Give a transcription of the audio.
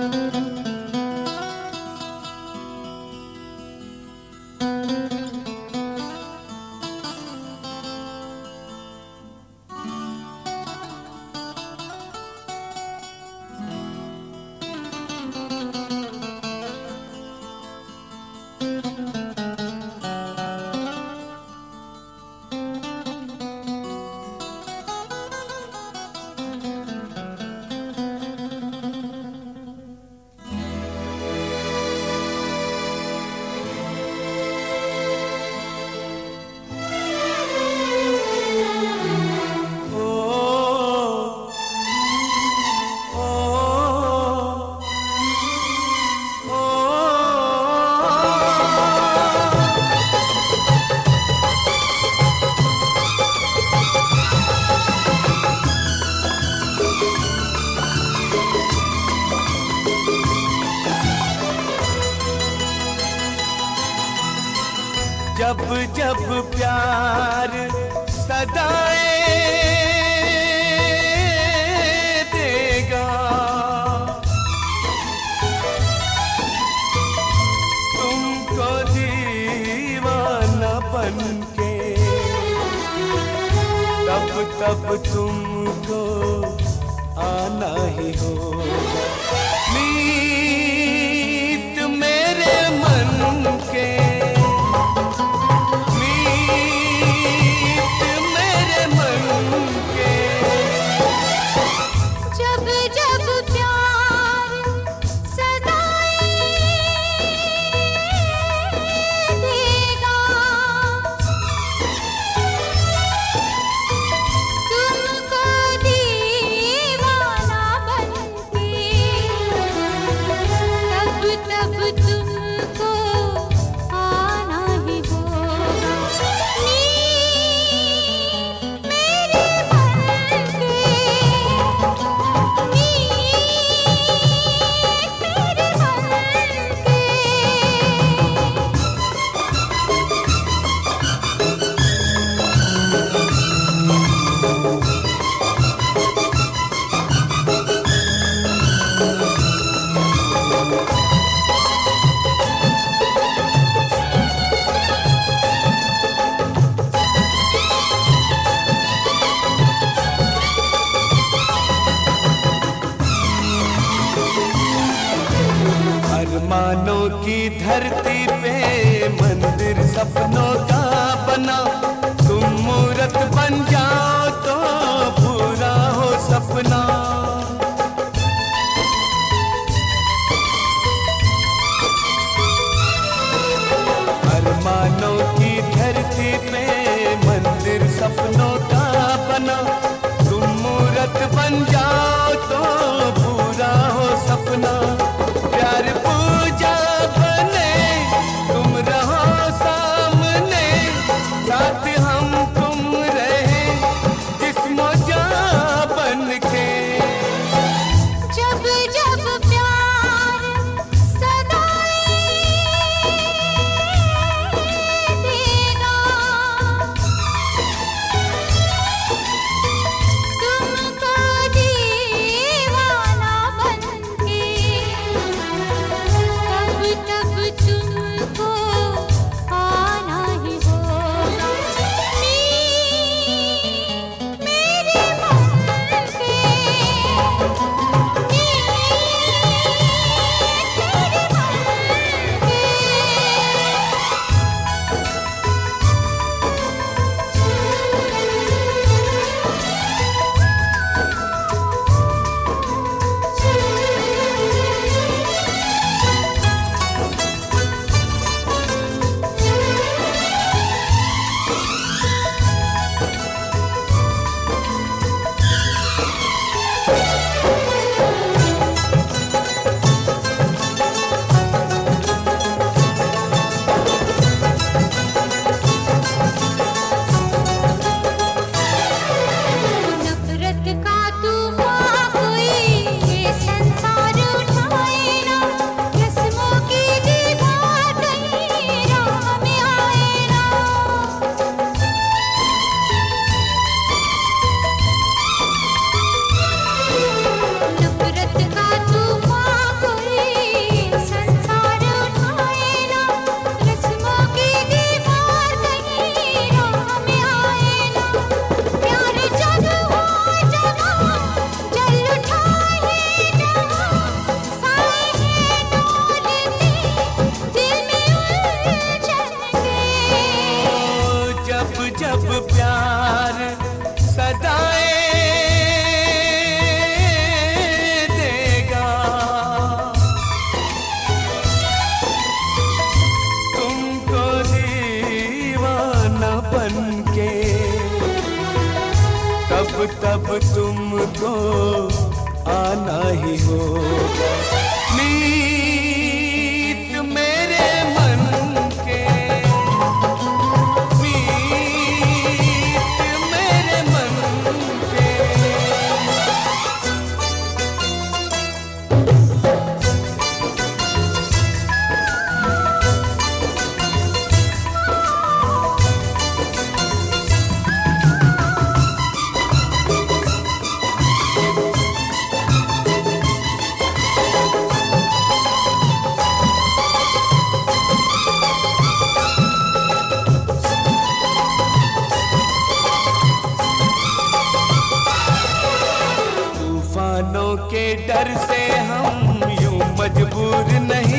जब जब प्यार सदाएं देगा, तुमको दीवाना बनके, तब तब तुमको आना ही होगा। मीत मेरे मन के, अरमानों की धरती पे मंदिर सपनों का बना, तुम मूरत बन जाओ तो पूरा हो सपना। अरमानों की धरती पे मंदिर सपनों का बना, तुम मूरत बन जाओ तो पूरा हो सपना। प्यार पूजा बने, तुम रहो सामने, साथ हम तुम रहे जिस्मो जान बन के। जब जब प्यार सदाएं देगा, तुमको दीवाना पाना ही होगा। मीत मेरे मन के, मीत मेरे मन के। तूफानों के डर से हम यूं मजबूर नहीं